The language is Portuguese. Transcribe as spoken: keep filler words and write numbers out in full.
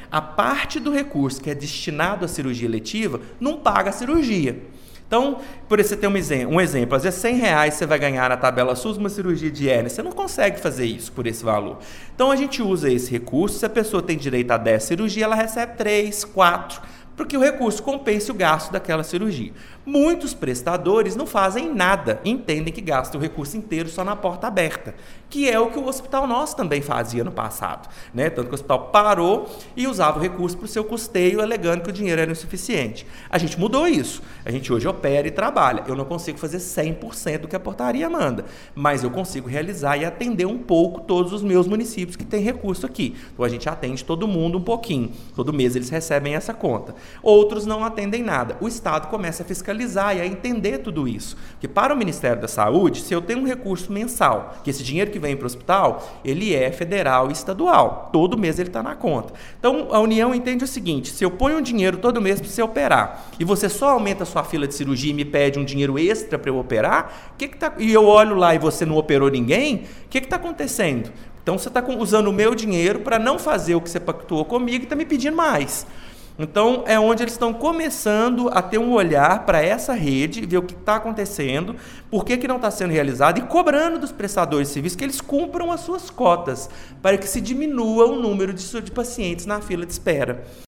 a parte do recurso que é destinado à cirurgia eletiva não paga a cirurgia. Então, por você ter um exemplo, um exemplo, às vezes cem reais você vai ganhar na tabela SUS uma cirurgia de hérnia, você não consegue fazer isso por esse valor. Então, a gente usa esse recurso, se a pessoa tem direito a dez cirurgias, ela recebe três, quatro, porque o recurso compensa o gasto daquela cirurgia. Muitos prestadores não fazem nada, entendem que gastam o recurso inteiro só na porta aberta, que é o que o hospital nosso também fazia no passado, né? Tanto que o hospital parou e usava o recurso para o seu custeio, alegando que o dinheiro era insuficiente. A gente mudou isso, a gente hoje opera e trabalha. Eu não consigo fazer cem por cento do que a portaria manda, mas eu consigo realizar e atender um pouco todos os meus municípios que têm recurso aqui. Então a gente atende todo mundo um pouquinho, todo mês eles recebem essa conta. Outros não atendem nada. O Estado começa a fiscalizar e a entender tudo isso. Porque para o Ministério da Saúde, se eu tenho um recurso mensal, que esse dinheiro que vem para o hospital, ele é federal e estadual. Todo mês ele está na conta. Então, a União entende o seguinte, se eu ponho um dinheiro todo mês para você operar, e você só aumenta a sua fila de cirurgia e me pede um dinheiro extra para eu operar, que que tá, e eu olho lá e você não operou ninguém, o que está acontecendo? Então, você está usando o meu dinheiro para não fazer o que você pactuou comigo e está me pedindo mais. Então, é onde eles estão começando a ter um olhar para essa rede, ver o que está acontecendo, por que, que não está sendo realizado e cobrando dos prestadores de serviço que eles cumpram as suas cotas, para que se diminua o número de, de pacientes na fila de espera.